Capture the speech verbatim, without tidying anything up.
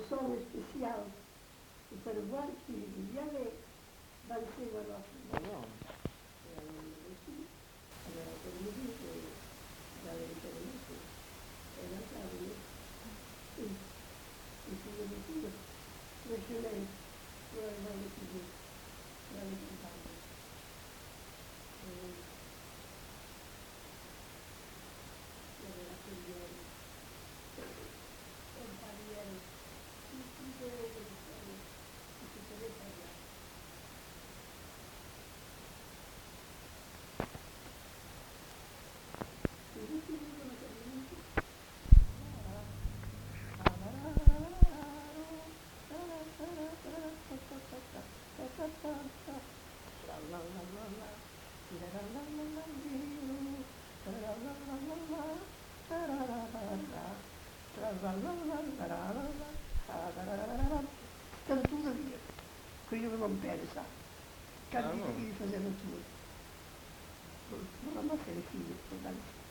som especial do Paraguai, que já é, vai ser a nossa maior. Agora, como eu disse, já é diferente, é Natália. Sim, e tudo a leitura. Deixarei, agora vai aqui, vai cantar. Canta tudo a vida. Queria ver uma pele, sabe? Canta e fazendo tudo. Não, não sei, filho,